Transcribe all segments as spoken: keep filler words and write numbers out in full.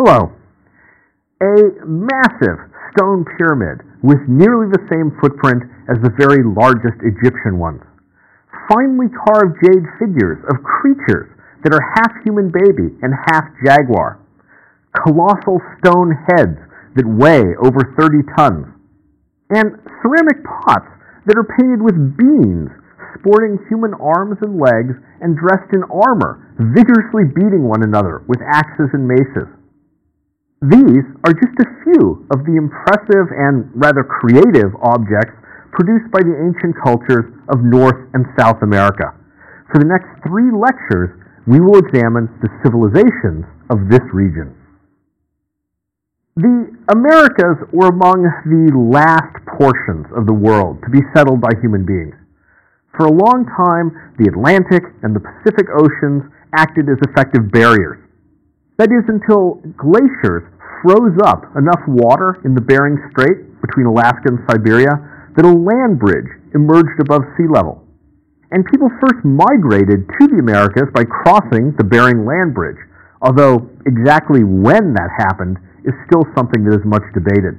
Hello. A massive stone pyramid with nearly the same footprint as the very largest Egyptian ones. Finely carved jade figures of creatures that are half human baby and half jaguar. Colossal stone heads that weigh over thirty tons. And ceramic pots that are painted with beans, sporting human arms and legs and dressed in armor, vigorously beating one another with axes and maces. These are just a few of the impressive and rather creative objects produced by the ancient cultures of North and South America. For the next three lectures, we will examine the civilizations of this region. The Americas were among the last portions of the world to be settled by human beings. For a long time, the Atlantic and the Pacific Oceans acted as effective barriers. That is until glaciers froze up enough water in the Bering Strait between Alaska and Siberia that a land bridge emerged above sea level. And people first migrated to the Americas by crossing the Bering Land Bridge, although exactly when that happened is still something that is much debated.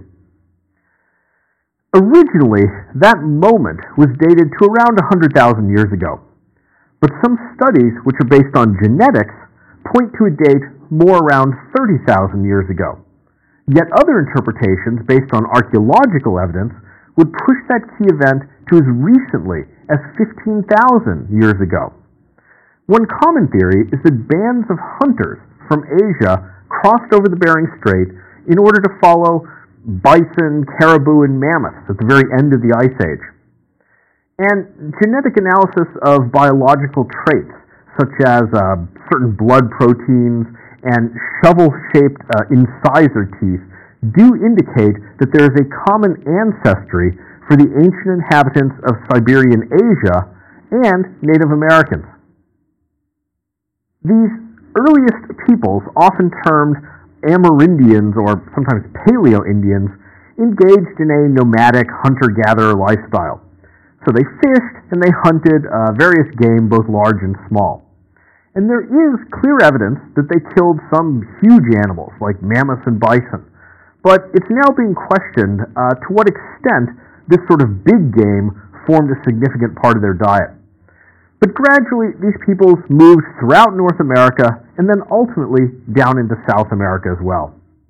Originally, that moment was dated to around one hundred thousand years ago, but some studies which are based on genetics point to a date more around thirty thousand years ago. Yet other interpretations based on archaeological evidence would push that key event to as recently as fifteen thousand years ago. One common theory is that bands of hunters from Asia crossed over the Bering Strait in order to follow bison, caribou, and mammoths at the very end of the Ice Age. And genetic analysis of biological traits, such as uh, certain blood proteins and shovel-shaped uh, incisor teeth, do indicate that there is a common ancestry for the ancient inhabitants of Siberian Asia and Native Americans. These earliest peoples, often termed Amerindians or sometimes Paleo-Indians, engaged in a nomadic hunter-gatherer lifestyle. So they fished and they hunted uh, various game, both large and small. And there is clear evidence that they killed some huge animals like mammoths and bison. But it's now being questioned uh, to what extent this sort of big game formed a significant part of their diet. But gradually, these peoples moved throughout North America and then ultimately down into South America as well.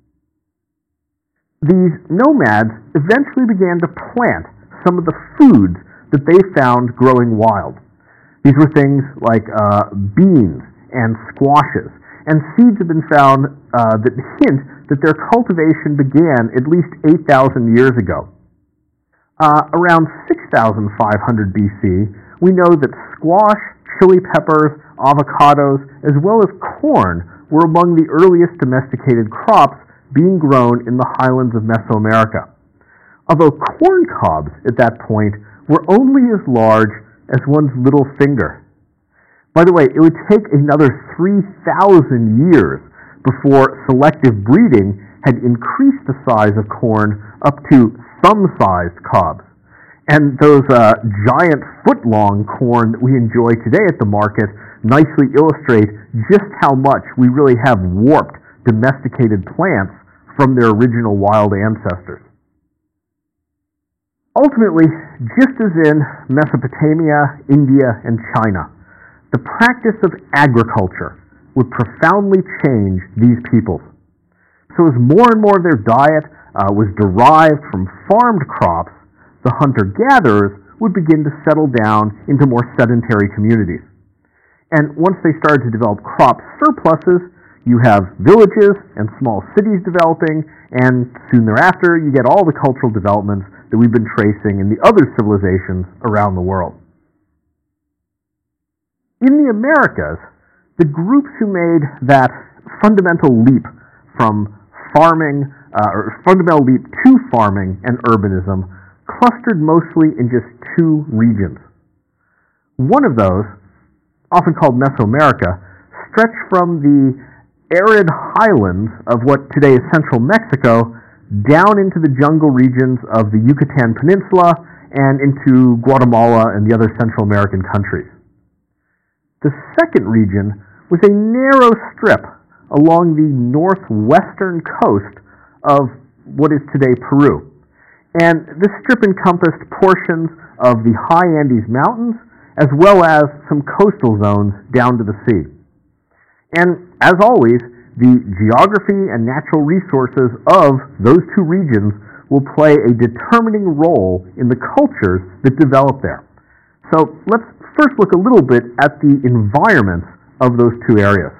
These nomads eventually began to plant some of the foods that they found growing wild. These were things like uh, beans and squashes, and seeds have been found uh, that hint that their cultivation began at least eight thousand years ago. Uh, around six thousand five hundred B C, we know that squash, chili peppers, avocados, as well as corn were among the earliest domesticated crops being grown in the highlands of Mesoamerica. Although corn cobs at that point were only as large as one's little finger. By the way, it would take another three thousand years before selective breeding had increased the size of corn up to thumb-sized cobs. And those uh, giant foot-long corn that we enjoy today at the market nicely illustrate just how much we really have warped domesticated plants from their original wild ancestors. Ultimately, just as in Mesopotamia, India, and China, the practice of agriculture would profoundly change these peoples. So as more and more of their diet uh, was derived from farmed crops, the hunter-gatherers would begin to settle down into more sedentary communities. And once they started to develop crop surpluses, you have villages and small cities developing, and soon thereafter you get all the cultural developments that we've been tracing in the other civilizations around the world. In the Americas, the groups who made that fundamental leap from farming, uh, or fundamental leap to farming and urbanism clustered mostly in just two regions. One of those, often called Mesoamerica, stretched from the arid highlands of what today is central Mexico down into the jungle regions of the Yucatan Peninsula and into Guatemala and the other Central American countries. The second region was a narrow strip along the northwestern coast of what is today Peru. And this strip encompassed portions of the high Andes Mountains as well as some coastal zones down to the sea. And as always, the geography and natural resources of those two regions will play a determining role in the cultures that develop there. So let's first look a little bit at the environments of those two areas.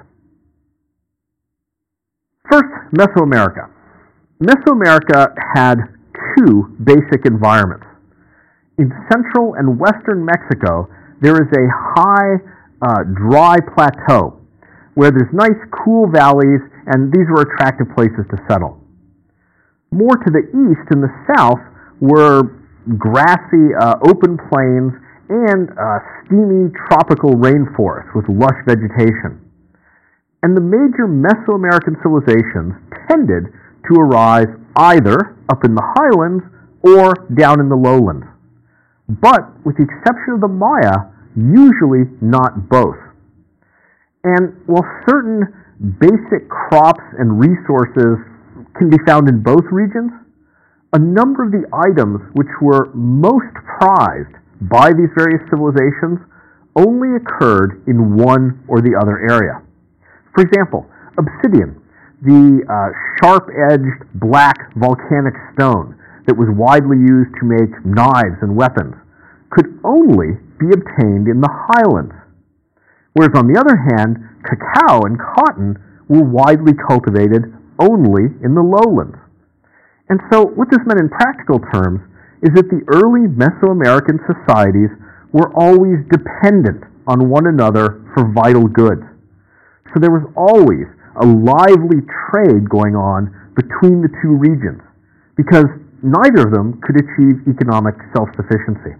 First, Mesoamerica. Mesoamerica had two basic environments. In central and western Mexico, there is a high, uh, dry plateau where there's nice, cool valleys, and these were attractive places to settle. More to the east and the south were grassy, uh, open plains and uh, steamy tropical rainforests with lush vegetation. And the major Mesoamerican civilizations tended to arise either up in the highlands or down in the lowlands. But, with the exception of the Maya, usually not both. And while certain basic crops and resources can be found in both regions, a number of the items which were most prized by these various civilizations only occurred in one or the other area. For example, obsidian, the uh, sharp-edged black volcanic stone that was widely used to make knives and weapons, could only be obtained in the highlands. Whereas on the other hand, cacao and cotton were widely cultivated only in the lowlands. And so what this meant in practical terms is that the early Mesoamerican societies were always dependent on one another for vital goods. So there was always a lively trade going on between the two regions, because neither of them could achieve economic self-sufficiency.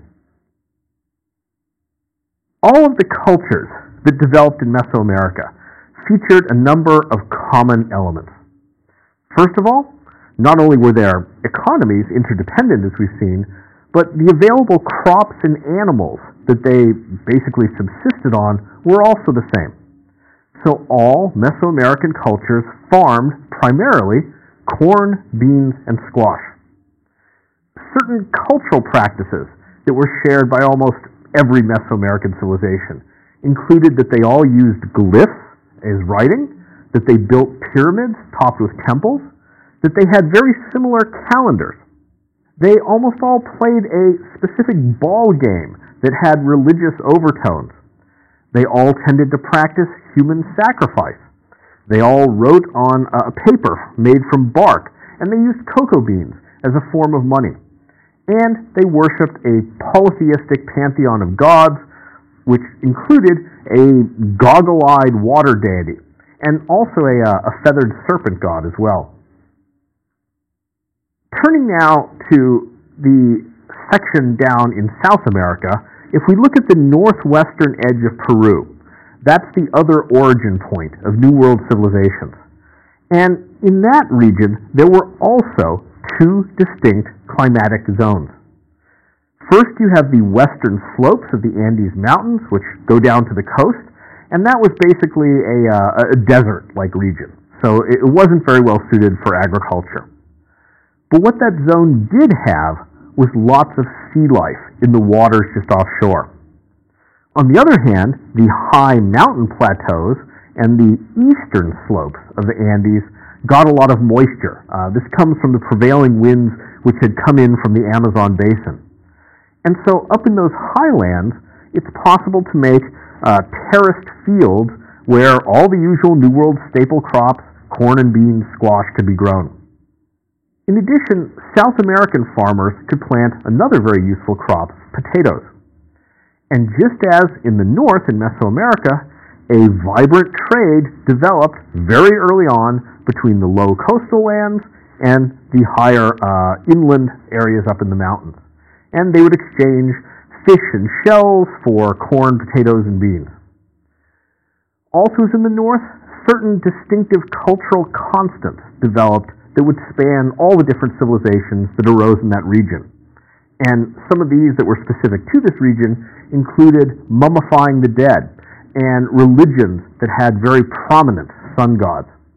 All of the cultures that developed in Mesoamerica featured a number of common elements. First of all, not only were their economies interdependent, as we've seen, but the available crops and animals that they basically subsisted on were also the same. So all Mesoamerican cultures farmed primarily corn, beans, and squash. Certain cultural practices that were shared by almost every Mesoamerican civilization included that they all used glyphs as writing, that they built pyramids topped with temples, that they had very similar calendars. They almost all played a specific ball game that had religious overtones. They all tended to practice human sacrifice. They all wrote on a paper made from bark, and they used cocoa beans as a form of money. And they worshipped a polytheistic pantheon of gods, which included a goggle-eyed water deity, and also a, uh, a feathered serpent god as well. Turning now to the section down in South America, if we look at the northwestern edge of Peru, that's the other origin point of New World civilizations. And in that region, there were also two distinct climatic zones. First, you have the western slopes of the Andes Mountains, which go down to the coast, and that was basically a, uh, a desert-like region. So it wasn't very well suited for agriculture. But what that zone did have was lots of sea life in the waters just offshore. On the other hand, the high mountain plateaus and the eastern slopes of the Andes got a lot of moisture. Uh, this comes from the prevailing winds which had come in from the Amazon basin. And so up in those highlands, it's possible to make uh, terraced fields where all the usual New World staple crops, corn and beans, squash, could be grown. In addition, South American farmers could plant another very useful crop, potatoes. And just as in the north in Mesoamerica, a vibrant trade developed very early on between the low coastal lands and the higher uh, inland areas up in the mountains. And they would exchange fish and shells for corn, potatoes, and beans. Also in the north, certain distinctive cultural constants developed that would span all the different civilizations that arose in that region. And some of these that were specific to this region included mummifying the dead and religions that had very prominent sun gods.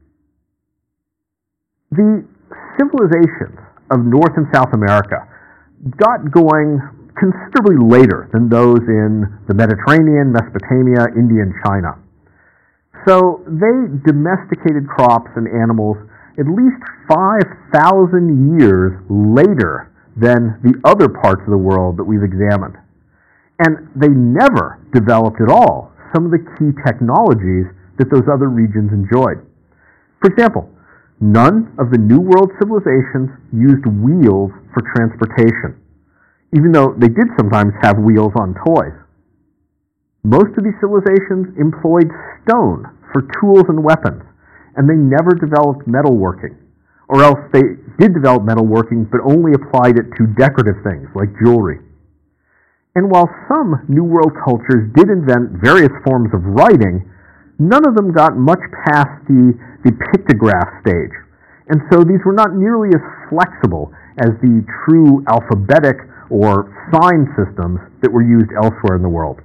The civilizations of North and South America got going considerably later than those in the Mediterranean, Mesopotamia, India, and China. So they domesticated crops and animals at least five thousand years later than the other parts of the world that we've examined. And they never developed at all some of the key technologies that those other regions enjoyed. For example, none of the New World civilizations used wheels for transportation, even though they did sometimes have wheels on toys. Most of these civilizations employed stone for tools and weapons, and they never developed metalworking, or else they did develop metalworking but only applied it to decorative things like jewelry. And while some New World cultures did invent various forms of writing, none of them got much past the, the pictograph stage, and so these were not nearly as flexible as the true alphabetic or sign systems that were used elsewhere in the world.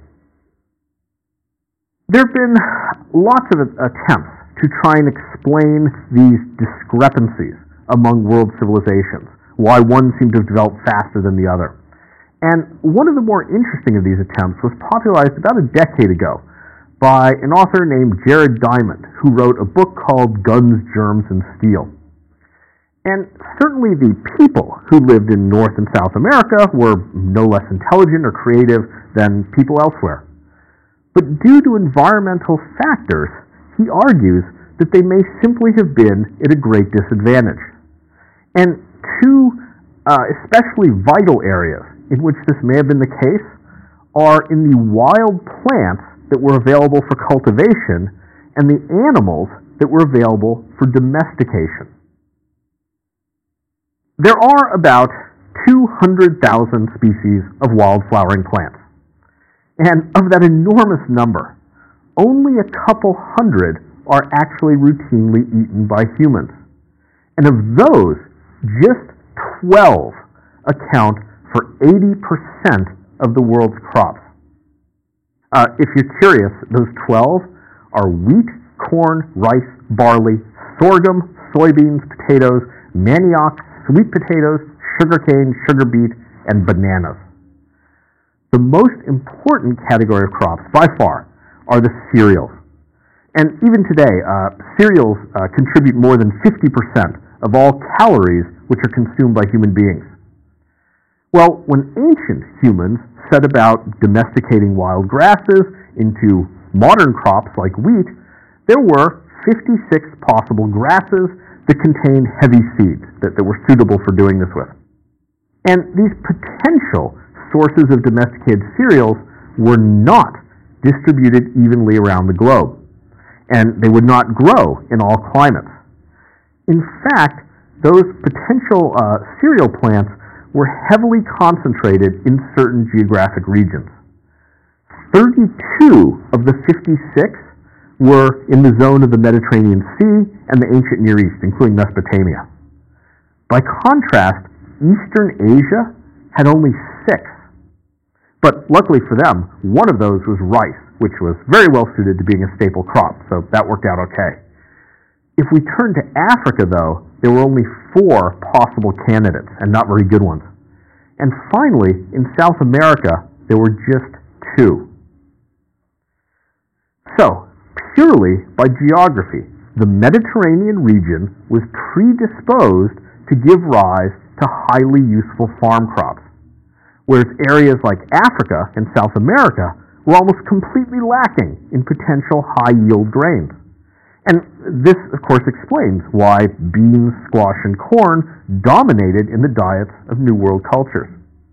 There have been lots of attempts to try and explain these discrepancies among world civilizations, why one seemed to have developed faster than the other. And one of the more interesting of these attempts was popularized about a decade ago by an author named Jared Diamond, who wrote a book called Guns, Germs, and Steel. And certainly the people who lived in North and South America were no less intelligent or creative than people elsewhere. But due to environmental factors, he argues that they may simply have been at a great disadvantage. And two uh, especially vital areas in which this may have been the case are in the wild plants that were available for cultivation and the animals that were available for domestication. There are about two hundred thousand species of wild flowering plants. And of that enormous number, only a couple hundred are actually routinely eaten by humans. And of those, just twelve account for eighty percent of the world's crops. Uh, if you're curious, those twelve are wheat, corn, rice, barley, sorghum, soybeans, potatoes, manioc, sweet potatoes, sugarcane, sugar beet, and bananas. The most important category of crops, by far, are the cereals. And even today, uh, cereals uh, contribute more than fifty percent of all calories which are consumed by human beings. Well, when ancient humans set about domesticating wild grasses into modern crops like wheat, there were fifty-six possible grasses that contained heavy seeds that, that were suitable for doing this with. And these potential sources of domesticated cereals were not distributed evenly around the globe, and they would not grow in all climates. In fact, those potential uh, cereal plants were heavily concentrated in certain geographic regions. thirty-two of the fifty-six were in the zone of the Mediterranean Sea and the ancient Near East, including Mesopotamia. By contrast, Eastern Asia had only six. But luckily for them, one of those was rice, which was very well suited to being a staple crop, so that worked out okay. If we turn to Africa, though, there were only four possible candidates, and not very good ones. And finally, in South America, there were just two. So, purely by geography, the Mediterranean region was predisposed to give rise to highly useful farm crops, whereas areas like Africa and South America were almost completely lacking in potential high-yield grains. And this, of course, explains why beans, squash, and corn dominated in the diets of New World cultures.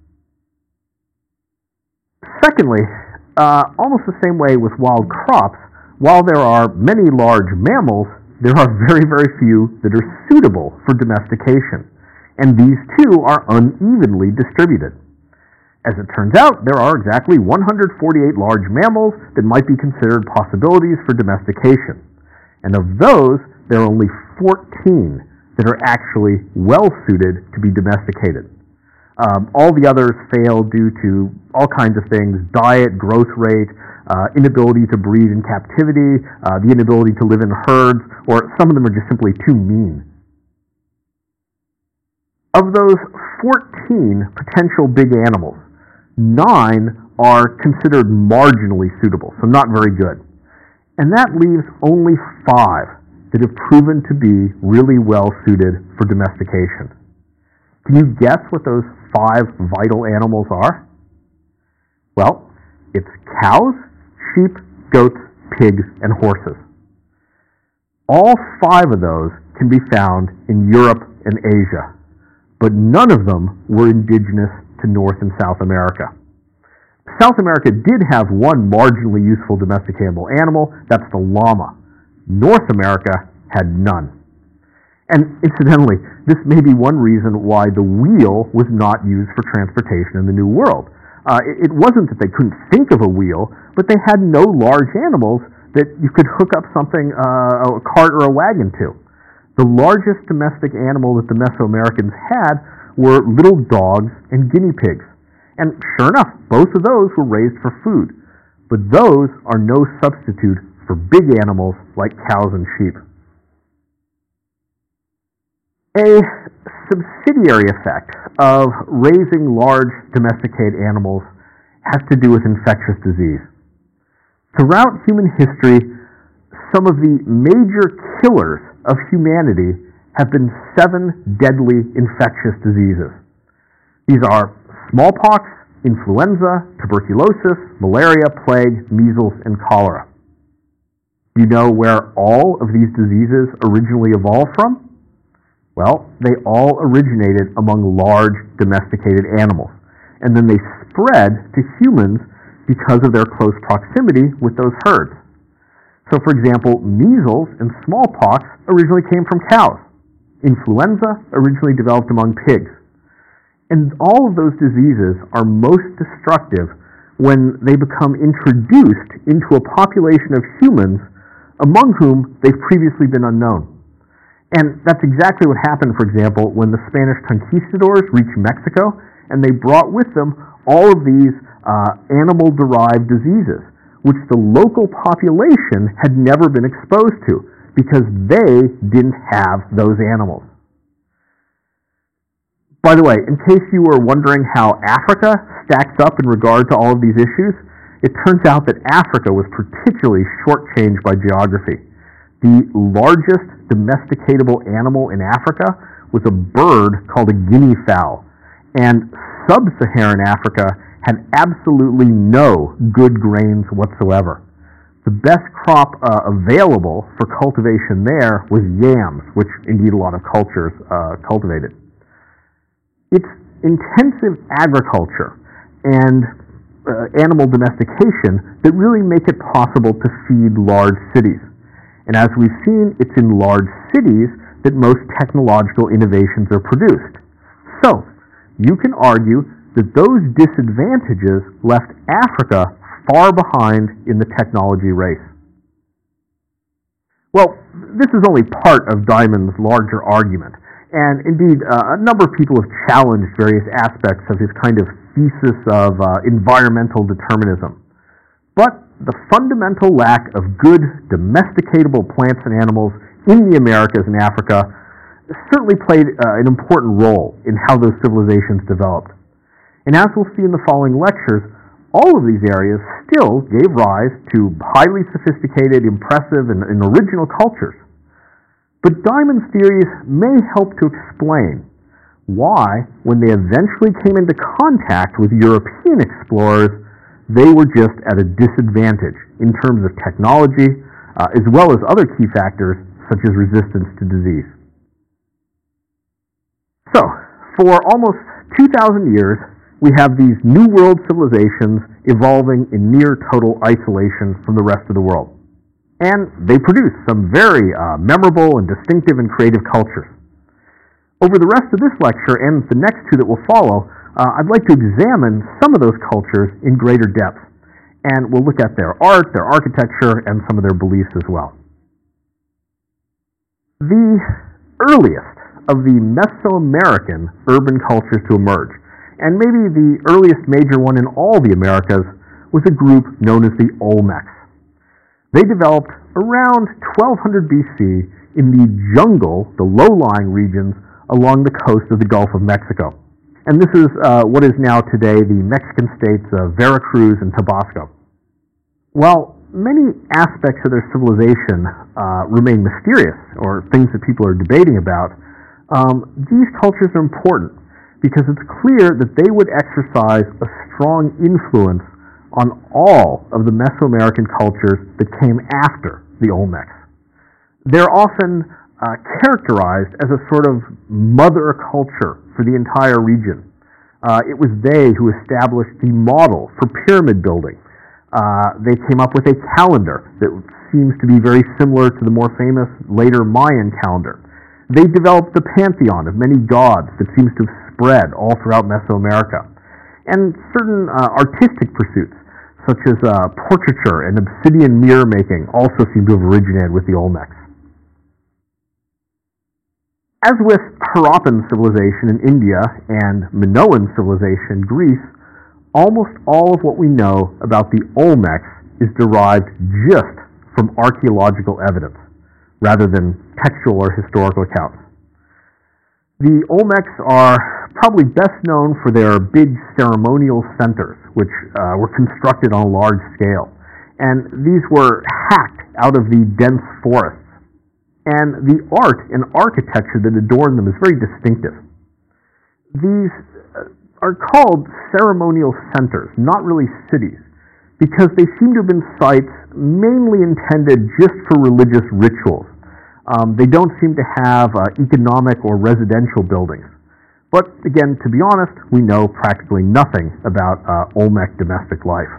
Secondly, uh, almost the same way with wild crops, while there are many large mammals, there are very, very few that are suitable for domestication, and these too are unevenly distributed. As it turns out, there are exactly one hundred forty-eight large mammals that might be considered possibilities for domestication. And of those, there are only fourteen that are actually well-suited to be domesticated. Um, all the others fail due to all kinds of things: diet, growth rate, uh, inability to breed in captivity, uh, the inability to live in herds, or some of them are just simply too mean. Of those fourteen potential big animals, nine are considered marginally suitable, so not very good. And that leaves only five that have proven to be really well suited for domestication. Can you guess what those five vital animals are? Well, it's cows, sheep, goats, pigs, and horses. All five of those can be found in Europe and Asia, but none of them were indigenous to North and South America. South America did have one marginally useful domesticatable animal, that's the llama. North America had none. And incidentally, this may be one reason why the wheel was not used for transportation in the New World. Uh, it, it wasn't that they couldn't think of a wheel, but they had no large animals that you could hook up something, uh, a cart or a wagon to. The largest domestic animal that the Mesoamericans had were little dogs and guinea pigs. And sure enough, both of those were raised for food. But those are no substitute for big animals like cows and sheep. A subsidiary effect of raising large domesticated animals has to do with infectious disease. Throughout human history, some of the major killers of humanity have been seven deadly infectious diseases. These are smallpox, influenza, tuberculosis, malaria, plague, measles, and cholera. Do you know where all of these diseases originally evolved from? Well, they all originated among large domesticated animals, and then they spread to humans because of their close proximity with those herds. So, for example, measles and smallpox originally came from cows. Influenza originally developed among pigs. And all of those diseases are most destructive when they become introduced into a population of humans among whom they've previously been unknown. And that's exactly what happened, for example, when the Spanish conquistadors reached Mexico, and they brought with them all of these uh, animal-derived diseases, which the local population had never been exposed to, because they didn't have those animals. By the way, in case you were wondering how Africa stacks up in regard to all of these issues, it turns out that Africa was particularly shortchanged by geography. The largest domesticatable animal in Africa was a bird called a guinea fowl, and sub-Saharan Africa had absolutely no good grains whatsoever. The best crop uh, available for cultivation there was yams, which indeed a lot of cultures uh, cultivated. It's intensive agriculture and uh, animal domestication that really make it possible to feed large cities. And as we've seen, it's in large cities that most technological innovations are produced. So, you can argue that those disadvantages left Africa far behind in the technology race. Well, this is only part of Diamond's larger argument. And indeed, uh, a number of people have challenged various aspects of his kind of thesis of uh, environmental determinism. But the fundamental lack of good domesticatable plants and animals in the Americas and Africa certainly played uh, an important role in how those civilizations developed. And as we'll see in the following lectures, all of these areas still gave rise to highly sophisticated, impressive, and, and original cultures. But Diamond's theories may help to explain why, when they eventually came into contact with European explorers, they were just at a disadvantage in terms of technology, uh, as well as other key factors such as resistance to disease. So, for almost two thousand years, we have these New World civilizations evolving in near total isolation from the rest of the world. And they produce some very uh, memorable and distinctive and creative cultures. Over the rest of this lecture and the next two that will follow, uh, I'd like to examine some of those cultures in greater depth. And we'll look at their art, their architecture, and some of their beliefs as well. The earliest of the Mesoamerican urban cultures to emerge, and maybe the earliest major one in all the Americas, was a group known as the Olmecs. They developed around twelve hundred B C in the jungle, the low-lying regions along the coast of the Gulf of Mexico. And this is uh, what is now today the Mexican states of Veracruz and Tabasco. While many aspects of their civilization uh, remain mysterious, or things that people are debating about, um, these cultures are important because it's clear that they would exercise a strong influence on all of the Mesoamerican cultures that came after the Olmecs. They're often uh, characterized as a sort of mother culture for the entire region. Uh, it was they who established the model for pyramid building. Uh, they came up with a calendar that seems to be very similar to the more famous later Mayan calendar. They developed the pantheon of many gods that seems to have spread all throughout Mesoamerica. And certain uh, artistic pursuits, such as uh, portraiture and obsidian mirror making, also seem to have originated with the Olmecs. As with Harappan civilization in India and Minoan civilization in Greece, almost all of what we know about the Olmecs is derived just from archaeological evidence, rather than textual or historical accounts. The Olmecs are probably best known for their big ceremonial centers, which uh, were constructed on a large scale. And these were hacked out of the dense forests. And the art and architecture that adorn them is very distinctive. These are called ceremonial centers, not really cities, because they seem to have been sites mainly intended just for religious rituals. Um, they don't seem to have uh, economic or residential buildings. But again, to be honest, we know practically nothing about uh, Olmec domestic life.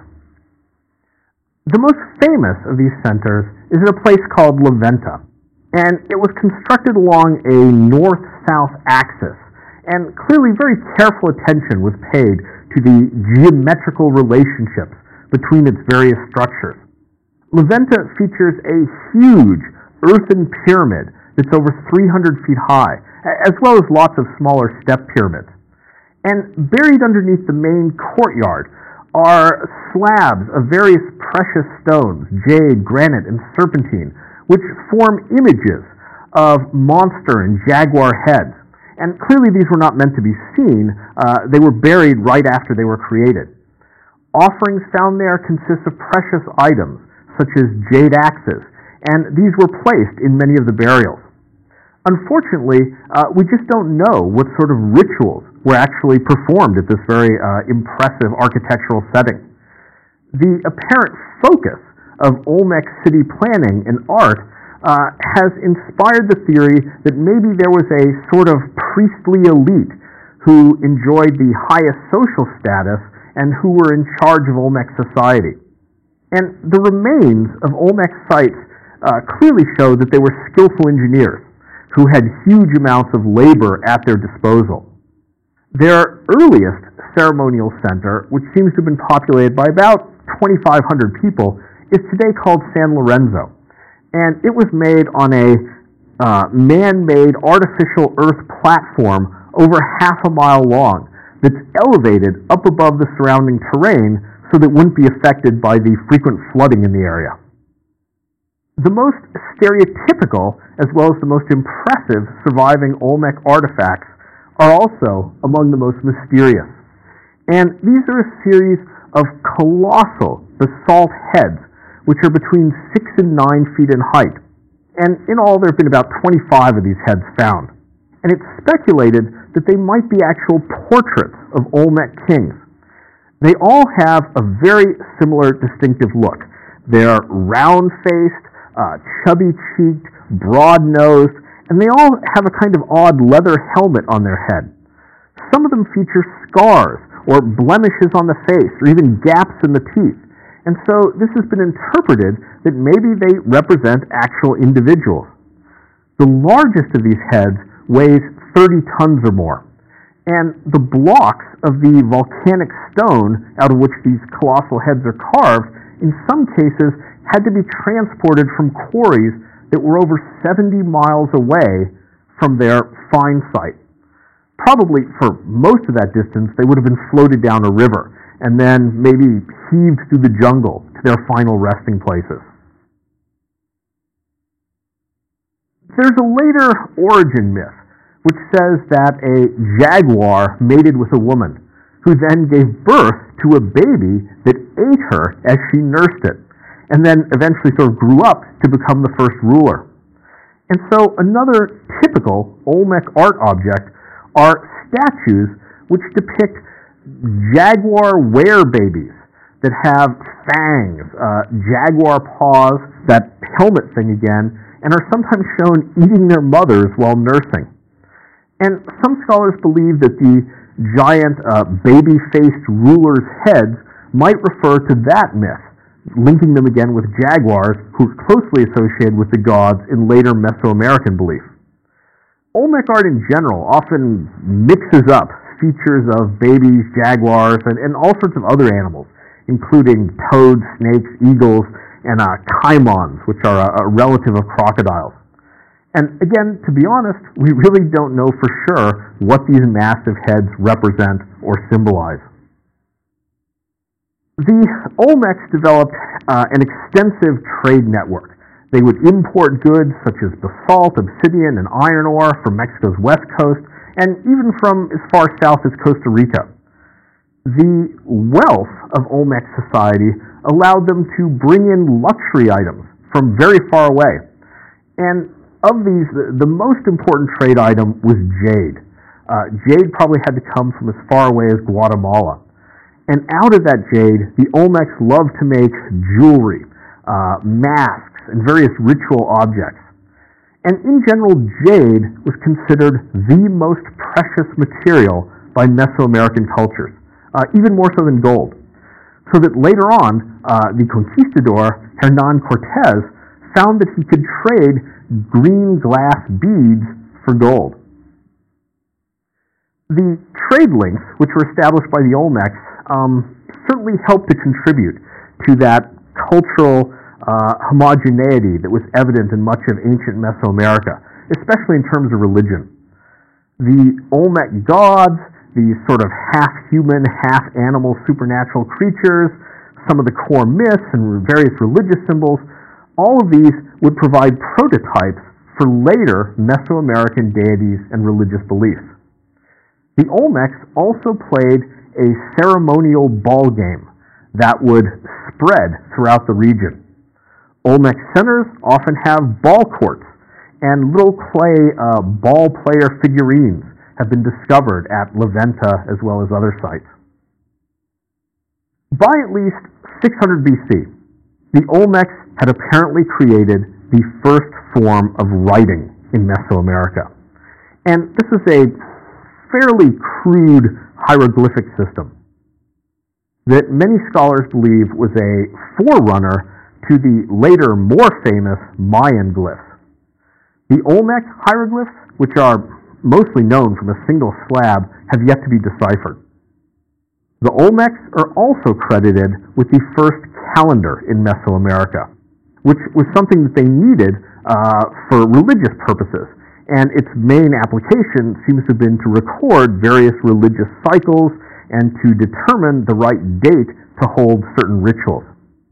The most famous of these centers is at a place called La Venta, and it was constructed along a north-south axis, and clearly very careful attention was paid to the geometrical relationships between its various structures. La Venta features a huge earthen pyramid that's over three hundred feet high, as well as lots of smaller step pyramids. And buried underneath the main courtyard are slabs of various precious stones, jade, granite, and serpentine, which form images of monster and jaguar heads. And clearly these were not meant to be seen. Uh, they were buried right after they were created. Offerings found there consist of precious items, such as jade axes, and these were placed in many of the burials. Unfortunately, uh, we just don't know what sort of rituals were actually performed at this very uh, impressive architectural setting. The apparent focus of Olmec city planning and art uh, has inspired the theory that maybe there was a sort of priestly elite who enjoyed the highest social status and who were in charge of Olmec society. And the remains of Olmec sites uh, clearly show that they were skillful engineers who had huge amounts of labor at their disposal. Their earliest ceremonial center, which seems to have been populated by about twenty-five hundred people, is today called San Lorenzo, and it was made on a uh, man-made artificial earth platform over half a mile long that's elevated up above the surrounding terrain so that it wouldn't be affected by the frequent flooding in the area. The most stereotypical, as well as the most impressive surviving Olmec artifacts, are also among the most mysterious. And these are a series of colossal basalt heads which are between six and nine feet in height. And in all, there have been about twenty-five of these heads found. And it's speculated that they might be actual portraits of Olmec kings. They all have a very similar distinctive look. They're round-faced, uh, chubby-cheeked, broad-nosed, and they all have a kind of odd leather helmet on their head. Some of them feature scars or blemishes on the face, or even gaps in the teeth. And so this has been interpreted that maybe they represent actual individuals. The largest of these heads weighs thirty tons or more, and the blocks of the volcanic stone out of which these colossal heads are carved, in some cases, had to be transported from quarries that were over seventy miles away from their find site. Probably for most of that distance, they would have been floated down a river and then maybe heaved through the jungle to their final resting places. There's a later origin myth, which says that a jaguar mated with a woman, who then gave birth to a baby that ate her as she nursed it, and then eventually sort of grew up to become the first ruler. And so another typical Olmec art object are statues which depict jaguar werebabies that have fangs, uh, jaguar paws, that helmet thing again, and are sometimes shown eating their mothers while nursing. And some scholars believe that the giant uh, baby-faced rulers' heads might refer to that myth, linking them again with jaguars, who are closely associated with the gods in later Mesoamerican belief. Olmec art in general often mixes up features of babies, jaguars, and, and all sorts of other animals, including toads, snakes, eagles, and uh, caimans, which are a, a relative of crocodiles. And again, to be honest, we really don't know for sure what these massive heads represent or symbolize. The Olmecs developed uh, an extensive trade network. They would import goods such as basalt, obsidian, and iron ore from Mexico's west coast, and even from as far south as Costa Rica. The wealth of Olmec society allowed them to bring in luxury items from very far away. And of these, the, the most important trade item was jade. Uh, jade probably had to come from as far away as Guatemala. And out of that jade, the Olmecs loved to make jewelry, uh, masks, and various ritual objects. And in general, jade was considered the most precious material by Mesoamerican cultures, uh, even more so than gold. So that later on, uh, the conquistador Hernán Cortés found that he could trade green glass beads for gold. The trade links, which were established by the Olmecs, um, certainly helped to contribute to that cultural uh, homogeneity that was evident in much of ancient Mesoamerica, especially in terms of religion. The Olmec gods, these sort of half-human, half-animal supernatural creatures, some of the core myths and various religious symbols, all of these would provide prototypes for later Mesoamerican deities and religious beliefs. The Olmecs also played a ceremonial ball game that would spread throughout the region. Olmec centers often have ball courts, and little clay uh, ball player figurines have been discovered at La Venta as well as other sites. By at least six hundred B C, the Olmecs had apparently created the first form of writing in Mesoamerica. And this is a fairly crude hieroglyphic system that many scholars believe was a forerunner to the later, more famous Mayan glyphs. The Olmec hieroglyphs, which are mostly known from a single slab, have yet to be deciphered. The Olmecs are also credited with the first calendar in Mesoamerica, which was something that they needed uh, for religious purposes, and its main application seems to have been to record various religious cycles and to determine the right date to hold certain rituals.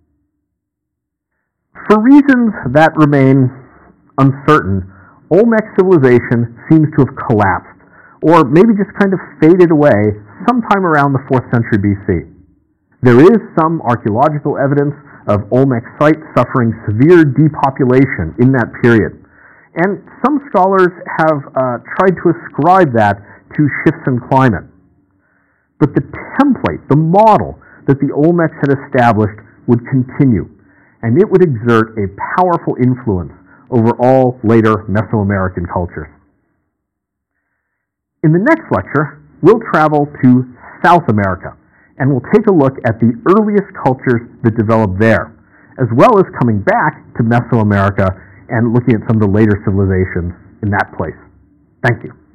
For reasons that remain uncertain, Olmec civilization seems to have collapsed, or maybe just kind of faded away sometime around the fourth century B C. There is some archaeological evidence of Olmec sites suffering severe depopulation in that period, and some scholars have uh, tried to ascribe that to shifts in climate. But the template, the model that the Olmecs had established would continue, and it would exert a powerful influence over all later Mesoamerican cultures. In the next lecture, we'll travel to South America, and we'll take a look at the earliest cultures that developed there, as well as coming back to Mesoamerica and looking at some of the later civilizations in that place. Thank you.